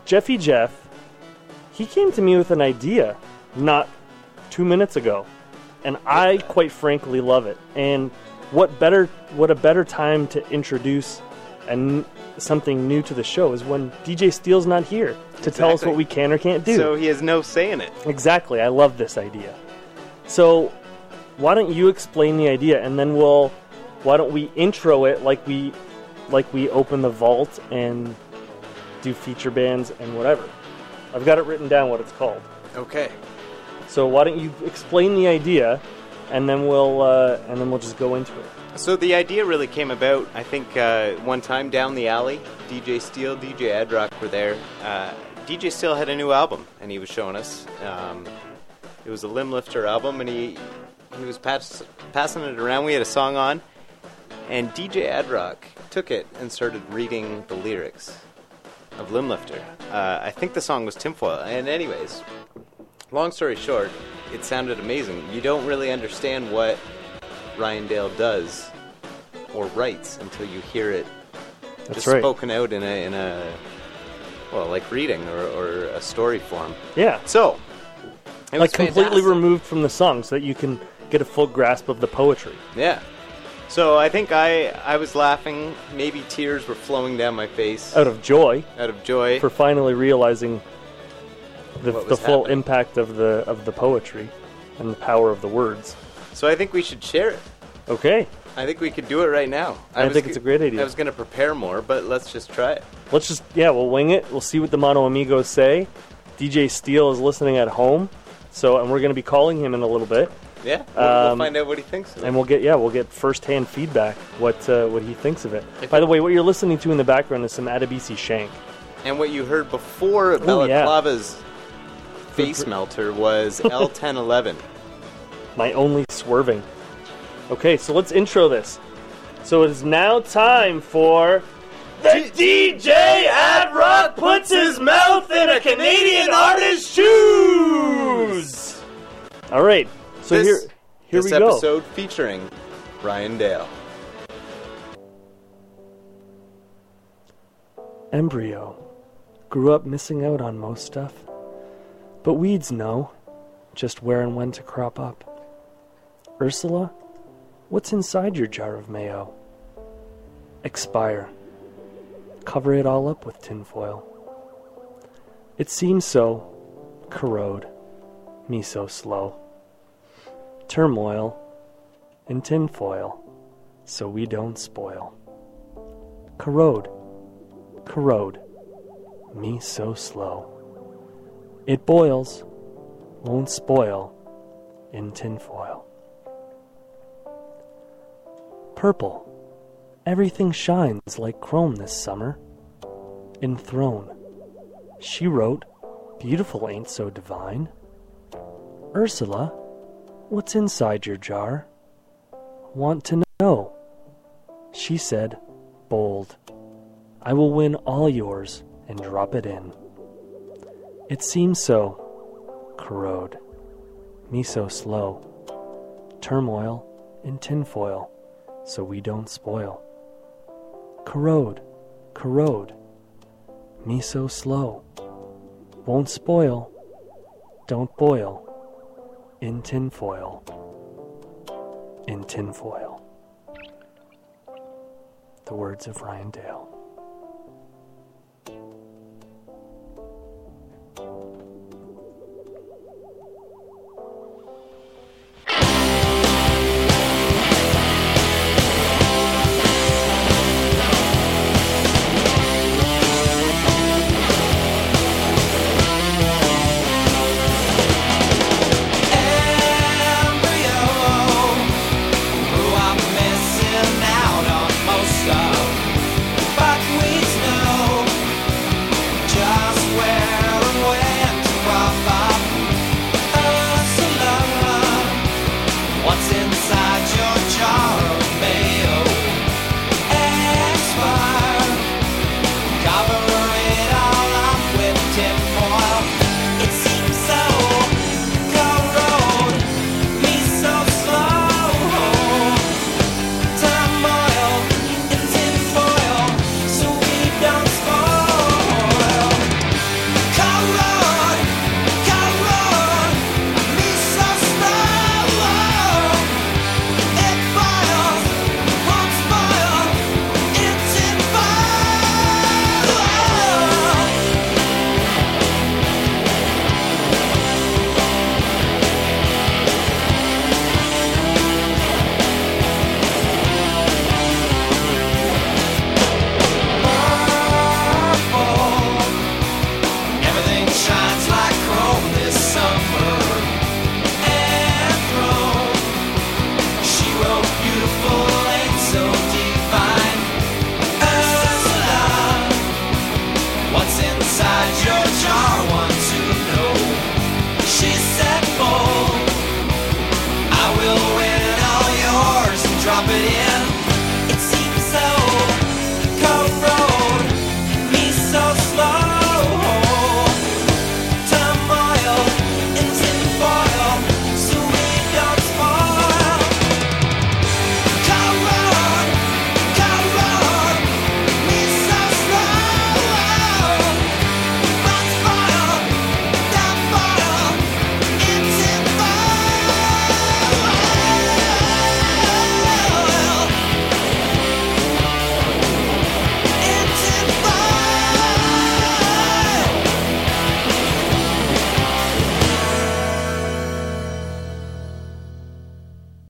Jeffy Jeff, he came to me with an idea not 2 minutes ago, and I quite frankly love it. And what a better time to introduce something new to the show is when DJ Steele's not here to tell us what we can or can't do. So he has no say in it. Exactly. I love this idea. So why don't you explain the idea, and then why don't we intro it like we open the vault and do feature bands and whatever. I've got it written down what it's called. Okay. So why don't you explain the idea, and then we'll just go into it. So the idea really came about, I think, one time down the alley. DJ Steele, DJ Ed Rock were there. DJ Steele had a new album, and he was showing us. It was a Limb Lifter album, and he was passing it around. We had a song on, and DJ Ed Rock took it and started reading the lyrics of Limb Lifter. I think the song was Tinfoil. And anyways, long story short, it sounded amazing. You don't really understand what Ryan Dale does or writes until you hear it spoken out in a like reading or a story form. Yeah. So, it was completely fantastic. Removed from the song so that you can get a full grasp of the poetry. Yeah. So I think I was laughing. Maybe tears were flowing down my face. Out of joy. For finally realizing the full happening. impact of the poetry and the power of the words. So I think we should share it. Okay. I think we could do it right now. I think it's a great idea. I was going to prepare more, but let's just try it. We'll wing it. We'll see what the Mono Amigos say. DJ Steele is listening at home, and we're going to be calling him in a little bit. Yeah, we'll find out what he thinks of it. And we'll get first-hand feedback what he thinks of it. By the way, what you're listening to in the background is some Adebisi Shank. And what you heard before Balaclava's face melter was L1011. My only swerving. Okay, so let's intro this. So it is now time for the DJ Ad Rock puts his mouth in a Canadian artist's shoes. All right. So here we go. This episode featuring Ryan Dale. Embryo grew up missing out on most stuff, but weeds know just where and when to crop up. Ursula, what's inside your jar of mayo? Expire. Cover it all up with tinfoil. It seems so. Corrode. Me so slow. Turmoil in tinfoil, so we don't spoil. Corrode, me so slow. It boils, won't spoil, in tinfoil. Purple, everything shines like chrome this summer. Enthroned, she wrote, beautiful ain't so divine. Ursula, what's inside your jar? Want to know. She said, bold. I will win all yours and drop it in. It seems so. Corrode. Me so slow. Turmoil in tinfoil, so we don't spoil. Corrode. Me so slow. Won't spoil. Don't boil. In tinfoil. In tinfoil. The words of Ryan Dale. Embryo, grew up missing out on most stuff, but at your